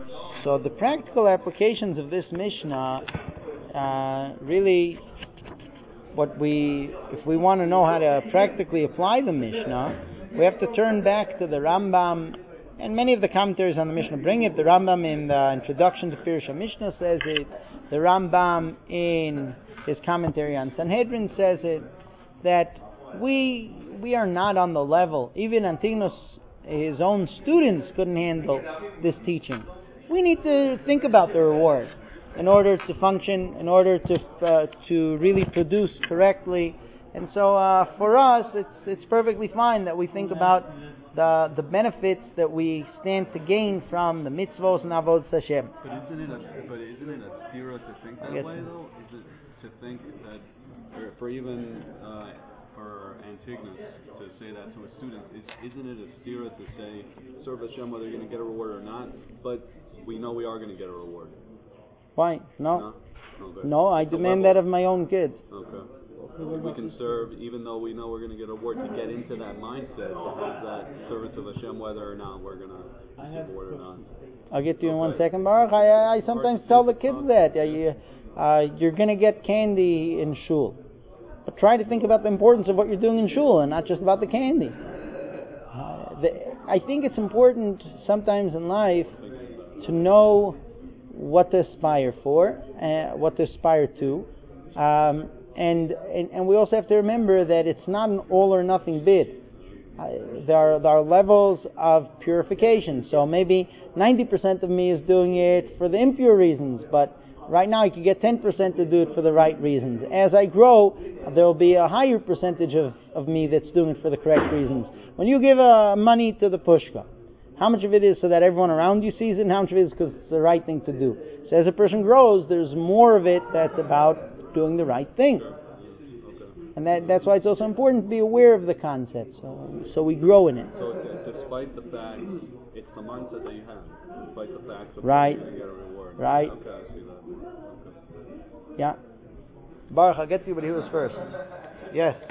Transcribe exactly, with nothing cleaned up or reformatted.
So the practical applications of this Mishnah, uh, really, what we, if we want to know how to practically apply the Mishnah, we have to turn back to the Rambam, and many of the commentaries on the Mishnah bring it. The Rambam in the introduction to Pirush Mishnah says it. The Rambam in his commentary on Sanhedrin says it. That we we are not on the level. Even Antigonus, his own students, couldn't handle this teaching. We need to think about the reward in order to function, in order to uh, to really produce correctly. And so uh, for us, it's it's perfectly fine that we think about the the benefits that we stand to gain from the mitzvos and avodas Hashem. But isn't it a but isn't it a stira to think that way though? Is it to think that, or for even uh, for Antigonus to say that to his students, is, isn't it a stira to say serve Hashem whether you're going to get a reward or not? But we know we are going to get a reward. Why? No. No, okay. No, I demand that of my own kids. Okay. We can serve even though we know we're going to get a reward, to get into that mindset, to have that service of Hashem whether or not we're going to receive a reward or not. I'll get to you okay. in one second, Baruch. I, I sometimes tell the kids that uh, you, uh, you're going to get candy in shul. But try to think about the importance of what you're doing in shul and not just about the candy. Uh, the, I think it's important sometimes in life to know what to aspire for, uh, what to aspire to. Um, And, and and we also have to remember that it's not an all or nothing bid. Uh, there, are, there are levels of purification. So maybe ninety percent of me is doing it for the impure reasons, but right now I could get ten percent to do it for the right reasons. As I grow, there will be a higher percentage of, of me that's doing it for the correct reasons. When you give uh, money to the pushka, how much of it is so that everyone around you sees it, and how much of it is because it's the right thing to do? So as a person grows, there's more of it that's about doing the right thing. And that, that's why it's also important to be aware of the concept, so so we grow in it. So despite the fact, it's the mindset that you have, despite the fact of right. you're going to get a reward. Right. Okay, I see that. Okay. Yeah. Baruch, I'll get to you, but he was first. Yes.